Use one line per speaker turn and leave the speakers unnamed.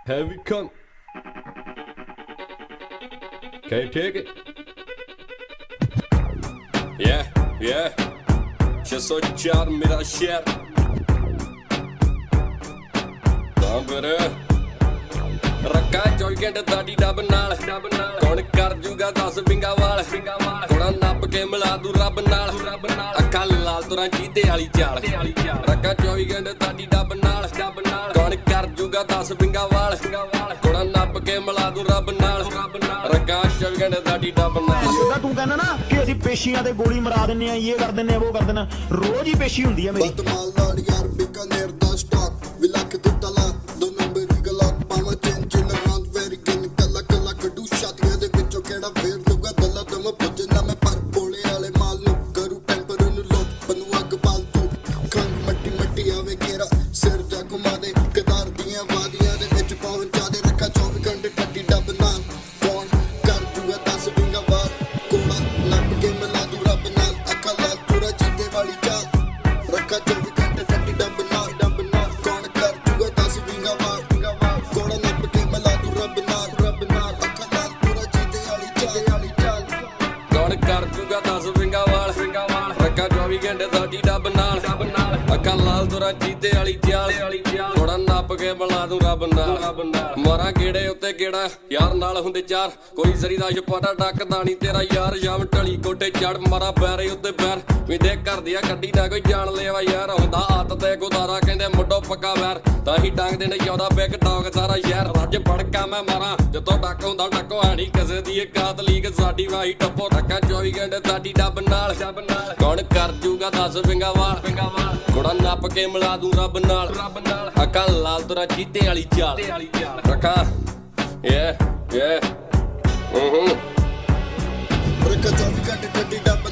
Have we come? Can you take it? Yeah 604 ਮੇਰਾ ਸ਼ਹਿਰ ਤਾਂ ਫਿਰ ਰੱਖਾ 24 ਘੰਟੇ ਦਾੜੀ ਡੱਬ ਨਾਲ ਕੌਣ ਕਰ ਜੂਗਾ 10 ਵਿੰਗਾ ਵਾਲ ਥੋੜਾ ਨੱਪ ਕੇ ਮਿਲਾ ਦੂ ਰੱਬ ਨਾਲ ਅੱਖਾਂ ਲਾਲ ਤੁਰਾਂ ਚੀਤੇ ਵਾਲੀ ਚਾਲ ਰੱਖਾ 24 ਘੰਟੇ ਦਾੜੀ ਡੱਬ ਨਾਲ ਕੌਣ ਕਰ ਜੂਗਾ 10 ਵਿੰਗਾ ਵਾਲ ਥੋੜਾ ਨੱਪ ਕੇ ਮਿਲਾ ਦੂ ਰੱਬ ਨਾਲ ਰੱਖਾ 24 ਘੰਟੇ ਦਾੜੀ ਡੱਬ ਨਾਲ
ਜਿੱਦਾਂ ਤੂੰ ਕਹਿੰਦਾ ਨਾ ਕਿ ਅਸੀਂ ਪੇਸ਼ੀਆਂ ਤੇ ਗੋਲੀ ਮਰਾ ਦਿੰਨੇ ਆ ਇਹ ਕਰ ਦਿੰਨੇ ਆ ਉਹ ਕਰ ਦਿੰਨਾ ਰੋਜ਼ ਹੀ ਪੇਸ਼ੀ ਹੁੰਦੀ ਆ ਮੇਰੀ
ਬਤਮਾਲ ਨਾਲ ਯਾਰ ਬਿਕਾਨੇਰ ਦਾ ਸਟਾਕ ਵੀ ਲੱਖ ਦਿੱਤਾ ਲਾ ਦੋ ਨੰਬਰ ਦੀ ਗਲਾਕ ਪਾਵਾਂ ਚਿੰਨ ਰਾਂਦ ਵੈਰੀ ਕਿਨ ਕੱਲਾ ਕੱਢੂ ਛਾਤੀਆਂ ਦੇ ਵਿੱਚੋਂ ਕਿਹੜਾ ਫੇਰ ਦੂਗਾ ਦੱਲਾ ਤੇ ਮੈਂ ਪੁੱਜਣਾ ਮੈਂ ਪਰ ਪੋਲੇ ਵਾਲੇ ਮਾਲ ਨੂੰ ਕਰੂ ਟੈਂਪਰ ਨੂੰ ਲੋਟ ਬਨੂ ਅੱਗ ਬਾਲ ਤੂੰ ਖੰਗ ਮੱਟੀ ਆਵੇ ਕੇਰਾ ਸਿਰ ਜਾ ਘੁਮਾ ਦੇ ਕਦਾਰ ਦੀਆਂ ਵਾਦੀਆਂ ਦੇ ਵਿੱਚ ਪਹੁੰਚਾ ਦੇ ਰੱਖਾ 24 ਘੰਟੇ ਠੱਡੀ ਡੱਬ ਨਾਲ ਕੌਣ ਕਰ ਜੂਗਾ 10 ਵਿੰਗਾ ਵਾਰ ਕੋਲਾ ਲੱਭ ਕੇ ਮਿਲਾ ਦੂ ਰੱਬ ਨਾਲ ਅੱਖਾਂ ਲਾਲ ਤੁਰਾ ਚੀਤੇ ਵਾਲੀ ਚਾਲ ਰੱਖਾ 24 ਘੰਟੇ ਠੱਡੀ ਡੱਬ ਨਾਲ ਕੌਣ ਕਰ ਜੂਗਾ 10 ਵਿੰਗਾ ਵਾਰ ਕੋਲਾ ਲੱਭ ਕੇ ਮਿਲਾ ਦੂ ਰੱਬ ਨਾਲ ਅੱਖਾਂ ਲਾਲ ਤੁਰਾ ਚੀਤੇ ਵਾਲੀ ਚਾਲ
ਕੌਣ ਕਰ ਜੂਗਾ 10 ਵਿੰਗਾ ਵਾਲ ਰੱਖਾ 24 ਘੰਟੇ ਦਾੜੀ ਡੱਬ ਨਾਲ ਅੱਖਾਂ ਲਾਲ ਤੁਰਾਂ ਚੀਤੇ ਵਾਲੀ ਚਾਲ ਥੋੜਾ ਨੱਪ ਕੇ ਬਣਾ ਦੂੰ ਰੱਬ ਨਾਲ ਮਾਰਾਂ ਗੇੜੇ ਉੱਤੇ ਗੇੜਾ ਯਾਰ ਨਾਲ ਹੁੰਦੇ ਚਾਰ ਕੋਈ ਸਰੀ ਦਾ ਛਪਾਟਾ ਡੱਕਦਾ ਨੀ ਤੇਰਾ ਯਾਰ ਸ਼ਾਮ ਢਲੀ ਕੋਟੇ ਚੜ ਮਾਰਾ ਪੈਰੇ ਉੱਤੇ ਪੈਰ ਵੀ ਦੇ ਕਰਦੀ ਆ ਗੱਡੀ ਨਾ ਕੋਈ ਜਾਣ ਲਿਆ ਯਾਰ ਹੁੰਦਾ ਹੱਥ ਤੇ ਗੁਦਾਰਾ ਕਹਿੰਦੇ ਮੁੱਢੋਂ ਪੱਕਾ ਵੈਰ ਤਾਂ ਹੀ ਡਾਂਗਦੇ ਨੇ ਜਿਆਦਾ ਬਿਗ ਟੌਕ ਸਾਰਾ ਸ਼ਹਿਰ ਰੱਜ ਫੜਕਾ ਮੈਂ ਮਾਰਾਂ ਜਿੱਥੋਂ ਡੱਕ ਹੁੰਦਾ ਡੱਕੋ ਹੈ ਨੀ ਕਿਸੇ ਦੀ ਇਹ ਕਾਤ ਲੀਗ ਸਾਡੀ ਵਾਹੀ ਟੱਪੋ ਰੱਖਾਂ 24 ਘੰਟੇ ਦਾੜੀ ਡੱਬ ਨਾਲ ਕੌਣ ਕਰ ਜੂਗਾ 10 ਵਿੰਗਾ ਵਾਲ ਥੋੜਾ ਨੱਪ ਕੇ ਮਿਲਾ ਦੂੰ ਰੱਬ ਨਾਲ ਅੱਖਾਂ ਲਾਲ ਤੁਰਾ ਚੀਤੇ ਵਾਲੀ ਚਾਲ ਰੱਖਾਂ
ਰੱਖਾ 24 ਘੰਟੇ ਠੱਡੀ ਡੱਬ